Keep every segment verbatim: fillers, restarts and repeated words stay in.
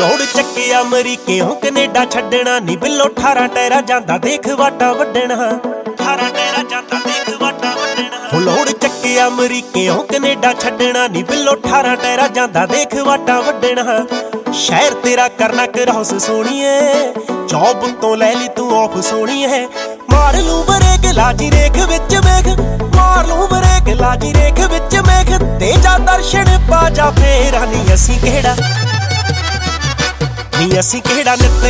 ਲੋੜ ਚੱਕੇ ਅਮਰੀਕੇ ਹੋ ਕੈਨੇਡਾ ਛੱਡਣਾ ਨੀ ਬਿੱਲੋ ਅਠਾਰਾਂ ਟੈਰਾ ਜਾਂਦਾ ਦੇਖ ਵਾਟਾ ਵੱਢਣਾ ਅਠਾਰਾਂ ਟੈਰਾ ਜਾਂਦਾ ਦੇਖ ਵਾਟਾ ਵੱਢਣਾ ਲੋੜ ਚੱਕੇ ਅਮਰੀਕੇ ਹੋ ਕੈਨੇਡਾ ਛੱਡਣਾ ਨੀ ਬਿੱਲੋ ਅਠਾਰਾਂ ਟੈਰਾ ਜਾਂਦਾ ਦੇਖ ਵਾਟਾ ਵੱਢਣਾ ਸ਼ਹਿਰ ਤੇਰਾ ਕਰਨਾ ਕਰੌਸ ਸੋਣੀਏ ਜੌਬ ਤੋਂ ਲੈ ਲਈ ਤੂੰ ਆਫ ਸੋਣੀਏ ਮਾਰ ਲੂੰ ਬਰੇਕ ਲਾਜੀ ਰੇਖ ਵਿੱਚ ਵੇਖ ਮਾਰ ਲੂੰ ਬਰੇਕ ਲਾਜੀ ਰੇਖ ਵਿੱਚ ਵੇਖ ਤੇ ਜਾ ਦਰਸ਼ਨ ਪਾ ਜਾ ਫੇਰ ਨੀ ਅਸੀਂ ਕਿਹੜਾ ਨੀ ਅਸੀਂ ਕਿਹੜਾ ਨਿੱਤ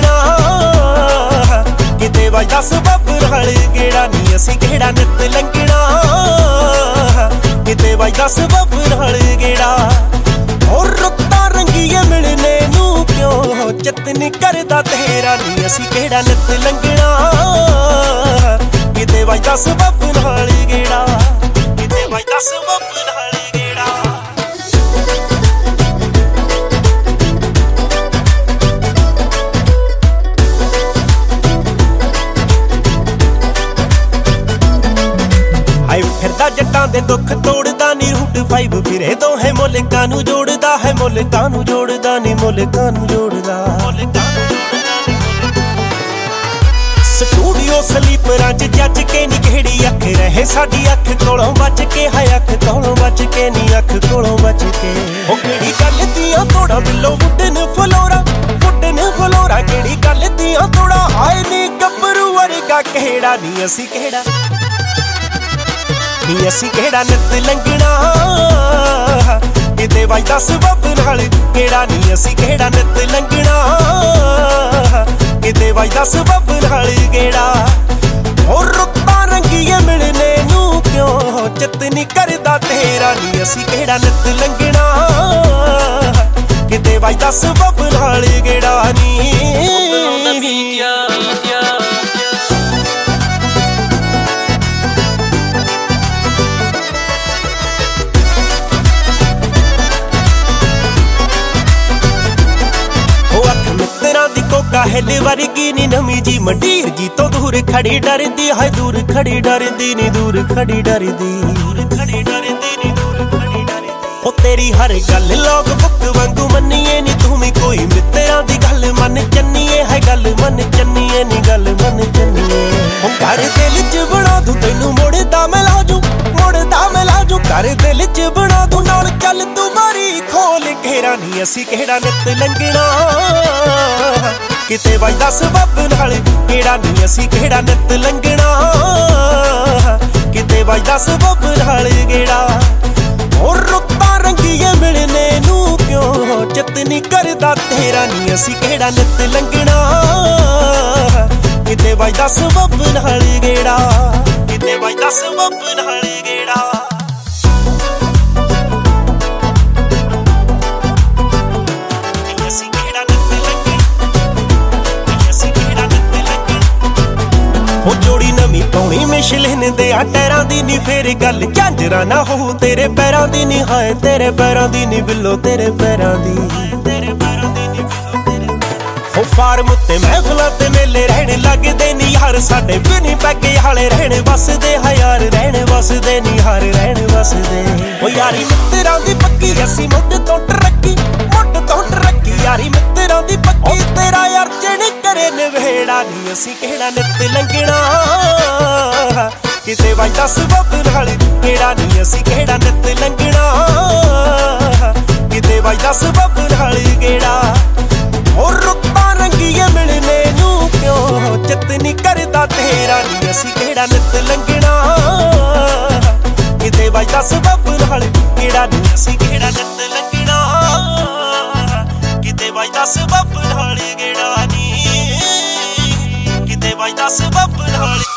ਲੰਘਣਾ ਕਿਤੇ ਵੱਜਦਾ ਸਬੱਬ ਨਾਲ ਗੇੜਾ ਨੀ ਅਸੀਂ ਕਿਹੜਾ ਨਿੱਤ ਲੰਘਣਾ ਕਿਤੇ ਵੱਜਦਾ ਸਬੱਬ ਨਾਲ ਗੇੜਾ ਹੋਰ ਰੁੱਤਾਂ ਰੰਗੀਏ ਮਿਲਣੇ ਨੂੰ ਕਿਉਂ ਚਿੱਤ ਨੀ ਕਰਦਾ ਤੇਰਾ ਨੀ ਅਸੀਂ ਕਿਹੜਾ ਨਿੱਤ ਲੰਘਣਾ ਕਿਤੇ ਵੱਜਦਾ ਸਬੱਬ ਨਾਲ ਗੇੜਾ ਕਿਤੇ ਵੱਜਦਾ ਸਬੱਬ ਨਾਲ ਗੇੜਾ ਆਈ ਫਿਰਦਾ ਜੱਟਾਂ ਦੇ ਦੁੱਖ ਤੋੜਦਾ ਨੀ ਰੂਟ ਫਾਈਵ ਫਿਰੇ ਦੋਹੇ ਮੁਲਕਾਂ ਨੂੰ ਜੋੜਦਾ ਹੈ ਮੁਲਕਾਂ ਨੂੰ ਜੋੜਦਾ ਨੀ ਮੁਲਕਾਂ ਨੂੰ ਜੋੜਦਾ ਸਟੂਡੀਓ ਸਲੀਪਰਾਂ ਚ ਜੱਜ ਕੇ ਨੀ ਕਿਹੜੀ ਅੱਖ ਰਹੇ ਸਾਡੀ ਅੱਖ ਕੋਲੋਂ ਬਚ ਕੇ ਹੈ ਅੱਖ ਕੋਲੋਂ ਬਚ ਕੇ ਨੀ ਅੱਖ ਕੋਲੋਂ ਬਚ ਕੇ ਉਹ ਕਿਹੜੀ ਗੱਲ ਦੀਆਂ ਤੋੜਾ ਬਿੱਲੋ ਵੁੱਡਨ ਫਲੋਰਾ ਵੁੱਡਨ ਫਲੋਰਾ ਕਿਹੜੀ ਗੱਲ ਦੀਆਂ ਤੋੜਾ ਹਾਏ ਨੀ ਗੱਭਰੂ ਵਰਗਾ ਕਿਹੜਾ ਨੀ ਅਸੀਂ ਕਿਹੜਾ ਨੀ ਅਸੀਂ ਕਿਹੜਾ ਨਿੱਤ ਲੰਘਣਾ ਕਿਤੇ ਵੱਜਦਾ ਸਬੱਬ ਨਾਲ ਕਿਹੜਾ ਨੀ ਅਸੀਂ ਕਿਹੜਾ ਨਿੱਤ ਲੰਘਣਾ ਕਿਤੇ ਵੱਜਦਾ ਸਬੱਬ ਨਾਲ ਗੇੜਾ ਹੋਰ ਰੁੱਤਾਂ ਰੰਗੀਏ ਮਿਲਣੇ ਨੂੰ ਕਿਉਂ ਚਿੱਤ ਨੀ ਕਰਦਾ ਤੇਰਾ ਨੀ ਅਸੀਂ ਕਿਹੜਾ ਨਿੱਤ ਲੰਘਣਾ ਕਿਤੇ ਵੱਜਦਾ ਸਬੱਬ ਨਾਲ ਗੇੜਾ ਨੀ ਕਾਹਲੇ ਵਰਗੀ ਨੀ ਨਵੀਂ ਜੀ ਮੰਡੀਰ ਜੀ ਤੋਂ ਦੂਰ ਖੜੀ ਡਰਦੀ ਹੈ ਦੂਰ ਖੜੀ ਡਰਦੀ ਨੀ ਦੂਰ ਖੜੀ ਡਰਦੀ ਦੂਰ ਖੜੀ ਡਰਦੀ ਨੀ ਦੂਰ ਖੜੀ ਡਰਦੀ ਉਹ ਤੇਰੀ ਹਰ ਗੱਲ ਲੋਕ ਬੁੱਕ ਵਾਂਗੂ ਮੰਨੀਏ ਨੀ ਤੂੰ ਵੀ ਕੋਈ ਮਿੱਤਰਾਂ ਦੀ ਗੱਲ ਮੰਨ ਚੰਨੀਏ ਹੈ ਗੱਲ ਮੰਨ ਚੰਨੀਏ ਨੀ ਗੱਲ ਮੰਨ ਚੰਨੀਏ ਉਹ ਘਰ ਦਿਲ ਚ ਬਣਾ ਦੂੰ ਤੈਨੂੰ ਮੁੜਦਾ ਮੈਂ ਲਾਜੂ ਮੁੜਦਾ ਮੈਂ ਲਾਜੂ ਘਰ ਦਿਲ ਚ ਬਣਾ ਦੂੰ ਨਾਲ ਚੱਲ ਤੂੰ ਮਾਰੀ ਖੋਲ ਘੇਰਾ ਨੀ ਅਸੀਂ ਕਿਹੜਾ ਨਿੱਤ ਲੰਘਣਾ ਕਿਤੇ ਵੱਜਦਾ ਸਬੱਬ ਨਾਲ ਕਿਹੜਾ ਨੀ ਅਸੀਂ ਕਿਹੜਾ ਨਿੱਤ ਲੰਘਣਾ ਕਿਤੇ ਵੱਜਦਾ ਸਬੱਬ ਨਾਲ ਗੇੜਾ ਹੋਰ ਰੁੱਤਾਂ ਰੰਗੀਏ ਮਿਲਣੇ ਨੂੰ ਕਿਉਂ ਚਿੱਤ ਨੀ ਕਰਦਾ ਤੇਰਾ ਨੀ ਅਸੀਂ ਕਿਹੜਾ ਨਿੱਤ ਲੰਘਣਾ ਕਿਤੇ ਵੱਜਦਾ ਸਬੱਬ ਨਾਲ ਗੇੜਾ ਕਿਤੇ ਵੱਜਦਾ ਸਬੱਬ ਨਾਲ ਗੇੜਾ ਉਹ ਜੋੜੀ ਨਵੀਂ ਪਾਉਣੀ ਮਿਸ਼ਲਿਨ ਦੇ ਆ ਟੈਰਾਂ ਦੀ ਨੀ ਫੇਰ ਗੱਲ ਝਾਂਜਰਾ ਨਾ ਹੋ ਤੇਰੇ ਪੈਰਾਂ ਦੀ ਨੀ ਹਾਏ ਤੇਰੇ ਪੈਰਾਂ ਦੀ ਨੀ ਬਿੱਲੋ ਤੇਰੇ ਪੈਰਾਂ ਦੀ ਤੇਰੇ ਪੈਰਾਂ ਦੀ ਨੀ ਬਿੱਲੋ ਤੇਰੇ ਉਹ ਫਾਰਮ ਉੱਤੇ ਮਹਿਫਲਾਂ ਤੇ ਮੇਲੇ ਰਹਿਣ ਲੱਗਦੇ ਨੀ ਯਾਰ ਸਾਡੇ ਬਿਨੀ ਪੈਗੇ ਹਾਲੇ ਰਹਿਣ ਵਸਦੇ ਹੈ ਯਾਰ ਰਹਿਣ ਵਸਦੇ ਨੀ ਹਾਰ ਰਹਿਣ ਵਸਦੇ ਉਹ ਯਾਰੀ ਮਿੱਤਰਾਂ ਦੀ ਪੱਕੀ ਅਸੀਂ ਮੁੱਢ ਤੋਂ ਟਰੱਕੀ ਮੁੱਢ ਤੋਂ ਟਰੱਕੀ ਯਾਰੀ ਮਿੱਤਰਾਂ ਦੀ ਪੱਕੀ ਤੇਰਾ ਯਾਰ ਚਿਹਨ ਕਰੇ ਨਵੇੜਾ ਨੀ ਅਸੀਂ ਕਿਹੜਾ ਨਿੱਤ ਲੰਘਣਾ ਕਿਤੇ ਵੱਜਦਾ ਸਬੱਬ ਨਾਲ ਕਿਹੜਾ ਨੀ ਅਸੀਂ ਕਿਹੜਾ ਨਿੱਤ ਲੰਘਣਾ ਕਿਤੇ ਵੱਜਦਾ ਸਬੱਬ ਨਾਲ ਗੇੜਾ ਹੋਰ ਰੁੱਤਾਂ ਰੰਗੀਏ ਮਿਲਣੇ ਨੂੰ ਕਿਉਂ ਚਿੱਤ ਨੀ ਕਰਦਾ ਤੇਰਾ ਨੀ ਅਸੀਂ ਕਿਹੜਾ ਨਿੱਤ ਲੰਘਣਾ ਕਿਤੇ ਵੱਜਦਾ ਸਬੱਬ ਨਾਲ ਕਿਹੜਾ ਨੀ ਅਸੀਂ ਕਿਹੜਾ ਨਿੱਤ ਲੰਘਣਾ ਕਿਤੇ ਵੱਜਦਾ ਸਬੱਬ ਨਾਲ ਗੇੜਾ ਨੀ ਕਿਤੇ ਵੱਜਦਾ ਸਬੱਬ ਨਾਲ